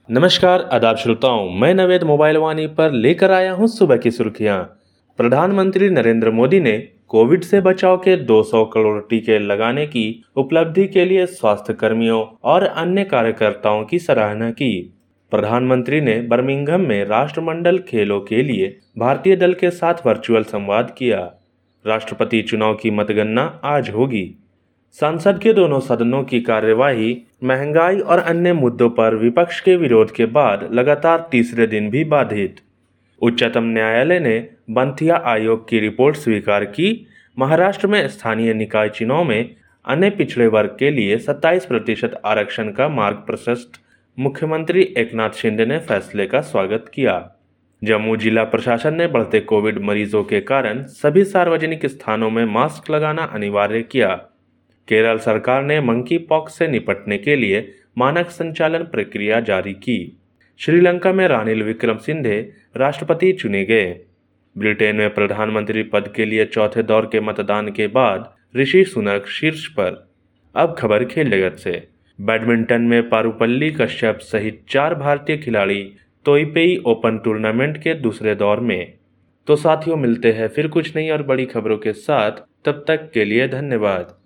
नमस्कार आदाब श्रोताओं, मैं नवेद मोबाइल वाणी पर लेकर आया हूं सुबह की सुर्खियां। प्रधानमंत्री नरेंद्र मोदी ने कोविड से बचाव के 200 करोड़ टीके लगाने की उपलब्धि के लिए स्वास्थ्य कर्मियों और अन्य कार्यकर्ताओं की सराहना की। प्रधानमंत्री ने बर्मिंघम में राष्ट्रमंडल खेलों के लिए भारतीय दल के साथ वर्चुअल संवाद किया। राष्ट्रपति चुनाव की मतगणना आज होगी। संसद के दोनों सदनों की कार्यवाही महंगाई और अन्य मुद्दों पर विपक्ष के विरोध के बाद लगातार तीसरे दिन भी बाधित। उच्चतम न्यायालय ने बंथिया आयोग की रिपोर्ट स्वीकार की। महाराष्ट्र में स्थानीय निकाय चुनाव में अन्य पिछड़े वर्ग के लिए 27% आरक्षण का मार्ग प्रशस्त। मुख्यमंत्री एकनाथ शिंदे ने फैसले का स्वागत किया। जम्मू जिला प्रशासन ने बढ़ते कोविड मरीजों के कारण सभी सार्वजनिक स्थानों में मास्क लगाना अनिवार्य किया। केरल सरकार ने मंकी पॉक्स से निपटने के लिए मानक संचालन प्रक्रिया जारी की। श्रीलंका में रानिल विक्रमसिंघे राष्ट्रपति चुने गए। ब्रिटेन में प्रधानमंत्री पद के लिए चौथे दौर के मतदान के बाद ऋषि सुनक शीर्ष पर। अब खबर खेल जगत से। बैडमिंटन में पारुपल्ली कश्यप सहित 4 भारतीय खिलाड़ी तोइपेई ओपन टूर्नामेंट के दूसरे दौर में। तो साथियों, मिलते हैं फिर कुछ नई और बड़ी खबरों के साथ। तब तक के लिए धन्यवाद।